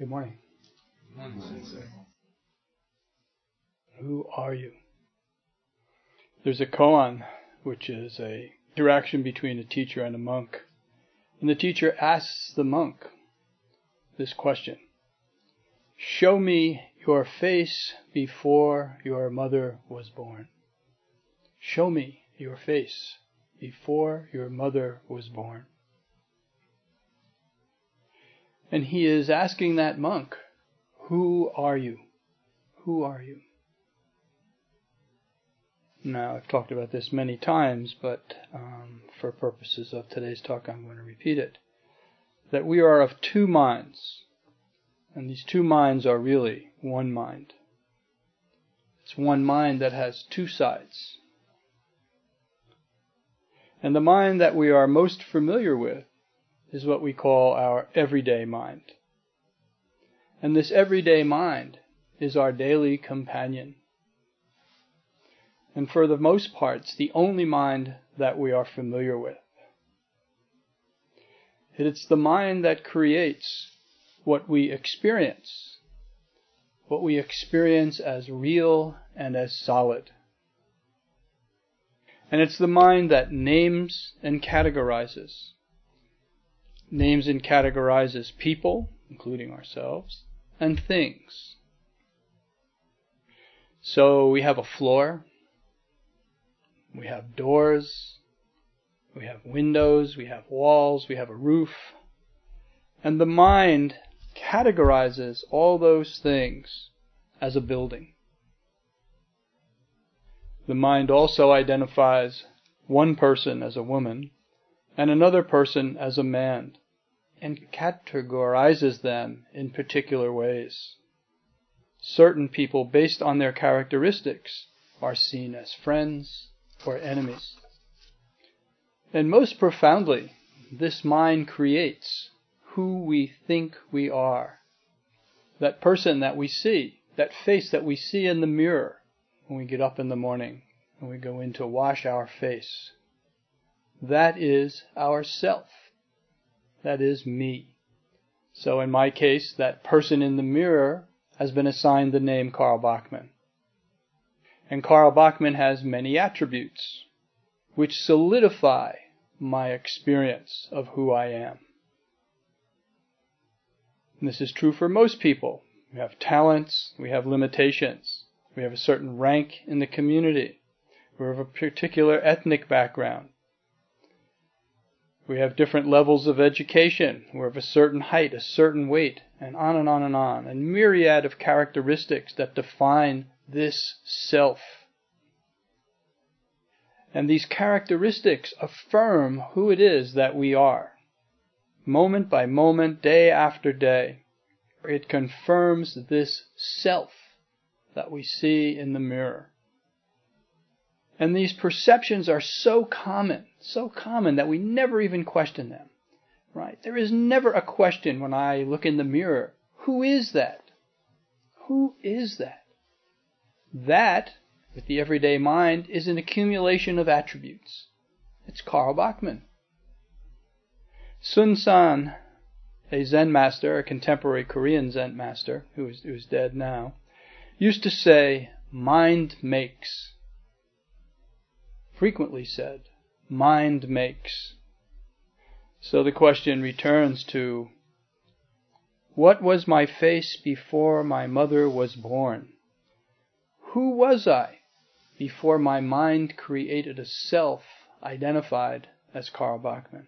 Good morning. Who are you? There's a koan, which is a interaction between a teacher and a monk. And the teacher asks the monk this question: show me your face before your mother was born. Show me your face before your mother was born. And he is asking that monk, who are you? Who are you? Now, I've talked about this many times, but for purposes of today's talk, I'm going to repeat it. That we are of two minds, and these two minds are really one mind. It's one mind that has two sides. And the mind that we are most familiar with is what we call our everyday mind. And this everyday mind is our daily companion. And for the most part, it's the only mind that we are familiar with. It's the mind that creates what we experience as real and as solid. And it's the mind that names and categorizes. Names and categorizes people, including ourselves, and things. So we have a floor, we have doors, we have windows, we have walls, we have a roof. And the mind categorizes all those things as a building. The mind also identifies one person as a woman and another person as a man, and categorizes them in particular ways. Certain people, based on their characteristics, are seen as friends or enemies. And most profoundly, this mind creates who we think we are. That person that we see, that face that we see in the mirror when we get up in the morning and we go in to wash our face. That is our self. That is me. So in my case, that person in the mirror has been assigned the name Carl Bachman. And Carl Bachman has many attributes which solidify my experience of who I am. And this is true for most people. We have talents, we have limitations, we have a certain rank in the community, we have a particular ethnic background. We have different levels of education. We're of a certain height, a certain weight, and on and on and on. A myriad of characteristics that define this self. And these characteristics affirm who it is that we are. Moment by moment, day after day, it confirms this self that we see in the mirror. And these perceptions are so common that we never even question them. Right? There is never a question when I look in the mirror. Who is that? Who is that? That, with the everyday mind, is an accumulation of attributes. It's Carl Bachman. Sun San, a Zen master, a contemporary Korean Zen master, who is dead now, used to say, mind makes. Frequently said, mind makes. So the question returns to, what was my face before my mother was born? Who was I before my mind created a self identified as Carl Bachman?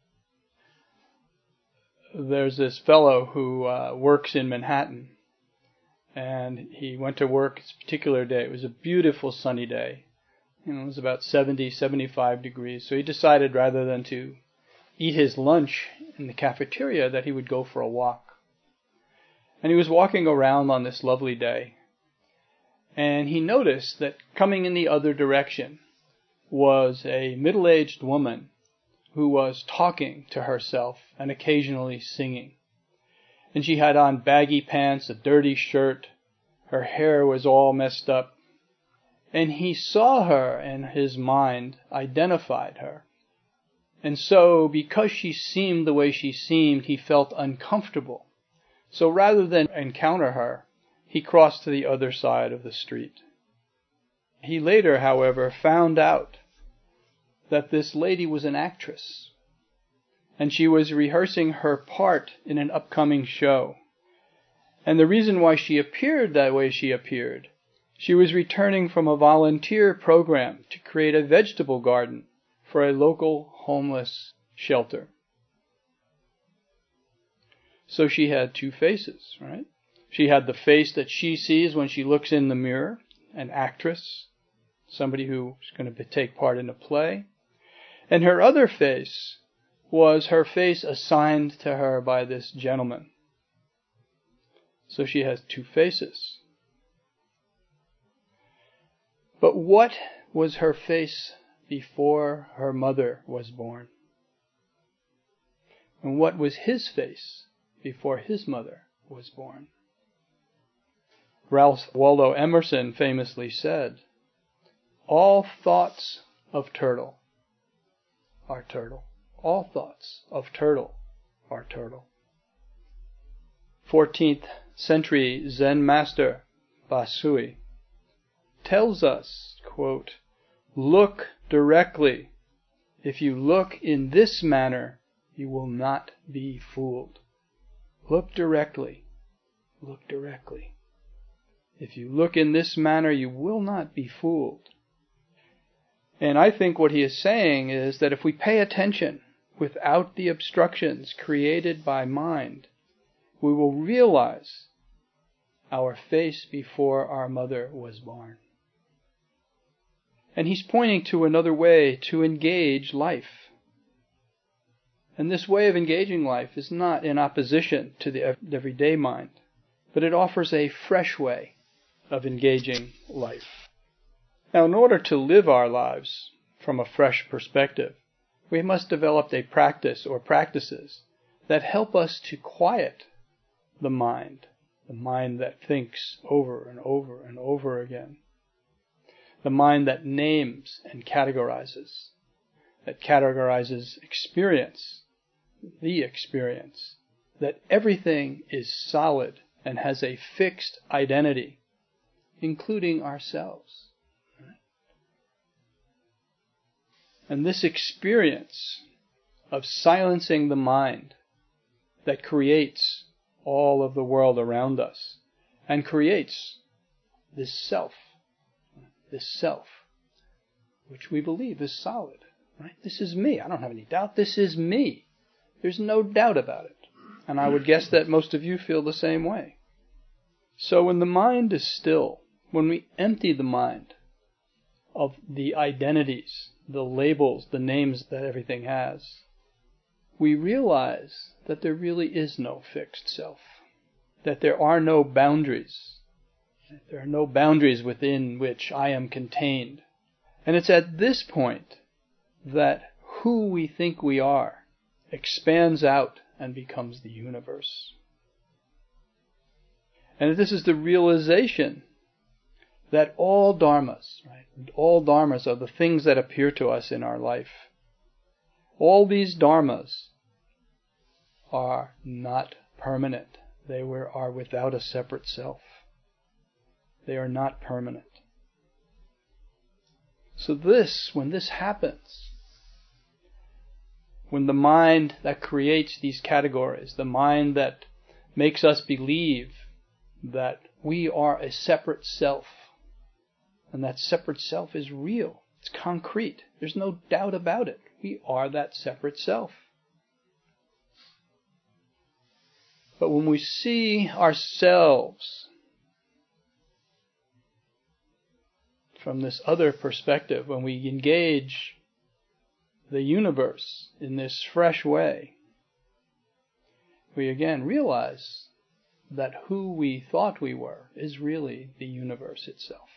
There's this fellow who works in Manhattan, and he went to work this particular day. It was a beautiful sunny day. It was about 70, 75 degrees. So he decided rather than to eat his lunch in the cafeteria that he would go for a walk. And he was walking around on this lovely day. And he noticed that coming in the other direction was a middle-aged woman who was talking to herself and occasionally singing. And she had on baggy pants, a dirty shirt. Her hair was all messed up. And he saw her, and his mind identified her. And so, because she seemed the way she seemed, he felt uncomfortable. So rather than encounter her, he crossed to the other side of the street. He later, however, found out that this lady was an actress, and she was rehearsing her part in an upcoming show. And the reason why she appeared that way she appeared, she was returning from a volunteer program to create a vegetable garden for a local homeless shelter. So she had two faces, right? She had the face that she sees when she looks in the mirror, an actress, somebody who's going to take part in a play. And her other face was her face assigned to her by this gentleman. So she has two faces. But what was her face before her mother was born? And what was his face before his mother was born? Ralph Waldo Emerson famously said, "All thoughts of turtle are turtle. All thoughts of turtle are turtle." 14th century Zen master Basui tells us, quote, "Look directly. If you look in this manner, you will not be fooled." Look directly. Look directly. If you look in this manner, you will not be fooled. And I think what he is saying is that if we pay attention without the obstructions created by mind, we will realize our face before our mother was born. And he's pointing to another way to engage life. And this way of engaging life is not in opposition to the everyday mind, but it offers a fresh way of engaging life. Now, in order to live our lives from a fresh perspective, we must develop a practice or practices that help us to quiet the mind that thinks over and over and over again, the mind that names and categorizes experience, the experience, that everything is solid and has a fixed identity, including ourselves. And this experience of silencing the mind that creates all of the world around us and creates this self, which we believe is solid. Right? This is me. I don't have any doubt. This is me. There's no doubt about it. And I would guess that most of you feel the same way. So when the mind is still, when we empty the mind of the identities, the labels, the names that everything has, we realize that there really is no fixed self, that there are no boundaries. There are no boundaries within which I am contained. And it's at this point that who we think we are expands out and becomes the universe. And this is the realization that all dharmas, right? All dharmas are the things that appear to us in our life. All these dharmas are not permanent. They are without a separate self. They are not permanent. So when this happens, when the mind that creates these categories, the mind that makes us believe that we are a separate self, and that separate self is real, it's concrete, there's no doubt about it. We are that separate self. But when we see ourselves from this other perspective, when we engage the universe in this fresh way, we again realize that who we thought we were is really the universe itself.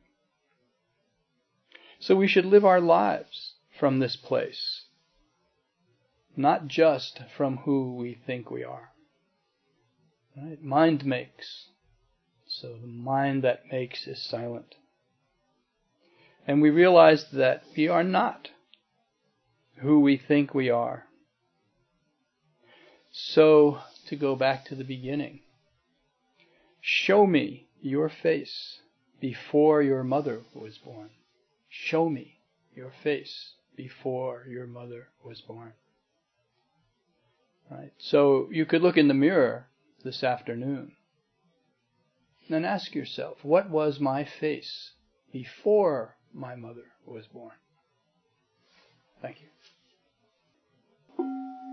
So we should live our lives from this place, not just from who we think we are. Right? Mind makes. So the mind that makes is silent. And we realize that we are not who we think we are. So, to go back to the beginning, Show me your face before your mother was born. Show me your face before your mother was born. Right? So you could look in the mirror this afternoon and ask yourself, what was my face before my mother was born? Thank you.